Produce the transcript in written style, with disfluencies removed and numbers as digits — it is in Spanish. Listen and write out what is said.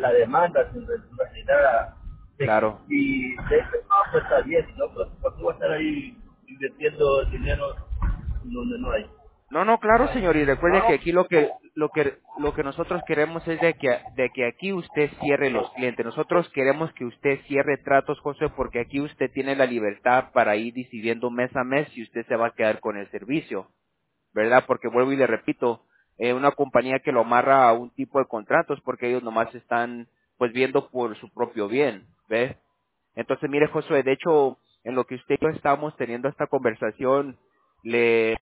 la demanda, en realidad, Claro. y de hecho, no, pues está bien, ¿no? Pues, ¿por qué voy a estar ahí invirtiendo dinero donde no hay? No, no, claro, señor, y recuerde que No, aquí lo que nosotros queremos es de que aquí usted cierre los clientes. Nosotros queremos que usted cierre tratos, José, porque aquí usted tiene la libertad para ir decidiendo mes a mes si usted se va a quedar con el servicio, ¿verdad? Porque vuelvo y le repito, una compañía que lo amarra a un tipo de contratos porque ellos nomás están pues viendo por su propio bien, ¿ves? Entonces, mire, Josué, de hecho, en lo que usted y yo estábamos teniendo esta conversación, le